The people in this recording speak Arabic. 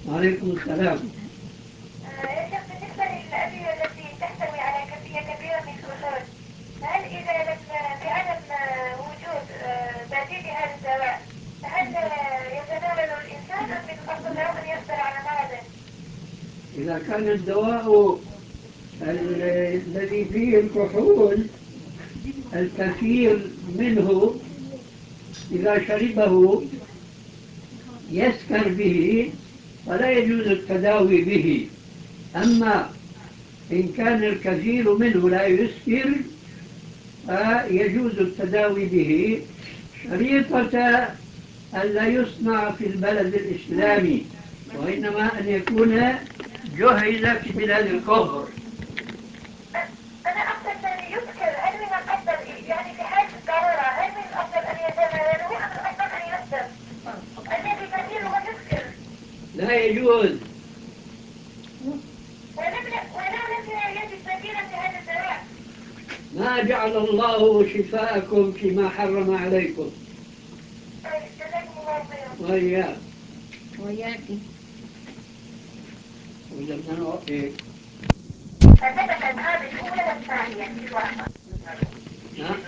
وعليكم السلام. يا شيخ، بالنسبة للأدوية التي تحتوي على كمية كبيرة من الكحول، هل إذا لم بعدم وجود بديل لهذا الدواء، فهل يتناول الإنسان أم من الأفضل له أن يصبر على مرضه؟ إذا كان الدواء الذي فيه الكحول الكثير منه إذا شربه يسكر به فلا يجوز التداوي به. أما إن كان الكثير منه لا يسكر فيجوز التداوي به، شريطة ألا يصنع في البلد الإسلامي، وإنما أن يكون جهز في بلاد الكفر. أنا أقصد أن يذكر، هل من الأفضل يعني في حالة الضرورة هل من الأفضل أن يتناوله أم الأفضل أن يصبر؟ الذي بديله يذكر. لا يجوز. ولو لم يجد بديلا لهذا الدواء. ما جعل الله شفاءكم فيما حرم عليكم. جزاكم الله خيرا. وإياك. وياكي. وجدنا نوقف. فثبت هذه الأولى والثانية في الواقع.